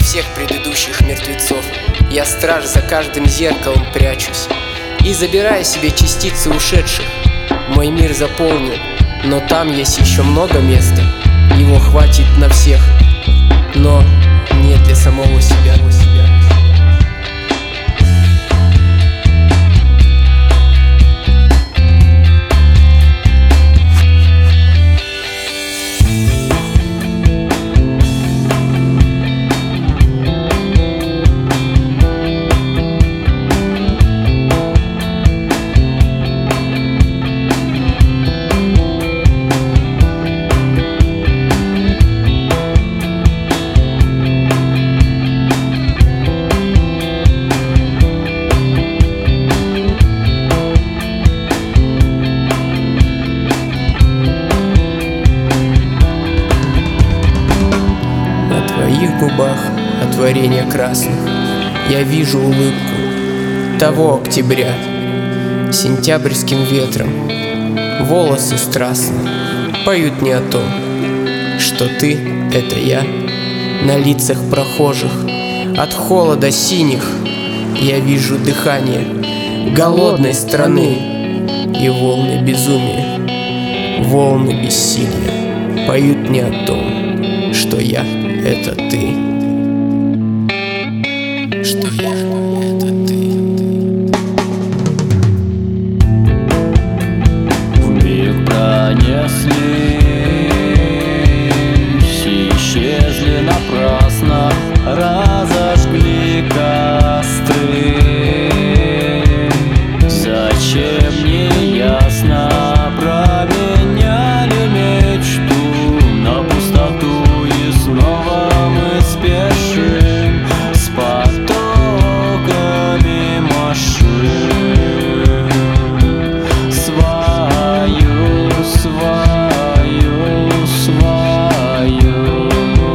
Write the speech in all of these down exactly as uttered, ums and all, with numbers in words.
всех предыдущих мертвецов. Я страж, за каждым зеркалом прячусь и забираю себе частицы ушедших. Мой мир заполнен, но там есть еще много места. Его хватит на всех, но не для самого себя. В твоих губах от творения красных я вижу улыбку того октября. Сентябрьским ветром волосы страстно поют не о том, что ты — это я. На лицах прохожих от холода синих я вижу дыхание голодной страны и волны безумия, волны бессилия поют не о том, что я — это ты, что я — это ты. Вмиг пронеслись и исчезли напрасно, разожгли костры. Зачем, не ясно, променяли мечту на пустоту, и снова мы спешим с потоками машин. Свою, свою, свою,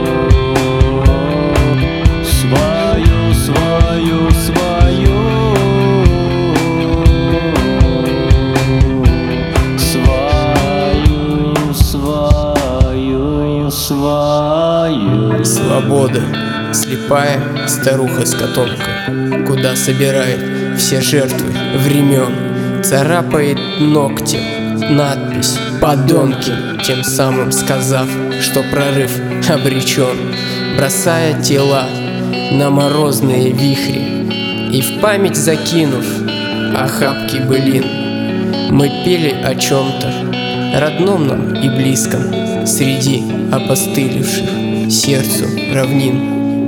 свою, свою, свою, свою, свою, свою. Свобода, слепая старуха с котомкой, куда собирает все жертвы времен, царапает ногтем надпись «Подонки», тем самым сказав, что прорыв обречен, бросая тела на морозные вихри и в память закинув охапки былин. Мы пели о чем-то родном нам и близком среди опостылевших сердцу равнин.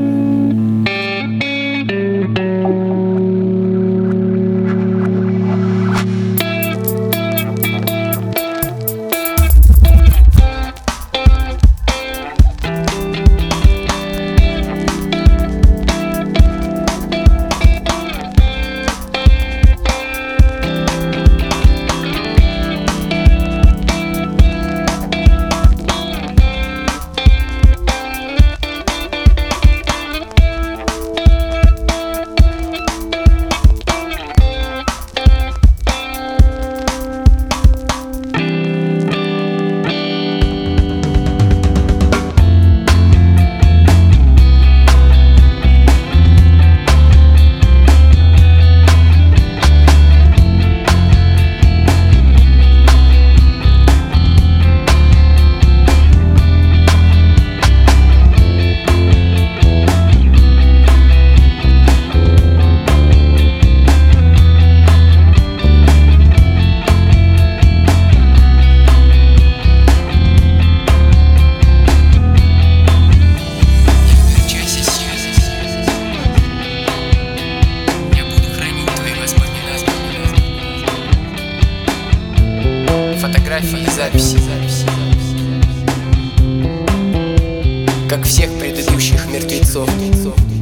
Фотографии и записи, записи, как всех предыдущих мертвецов.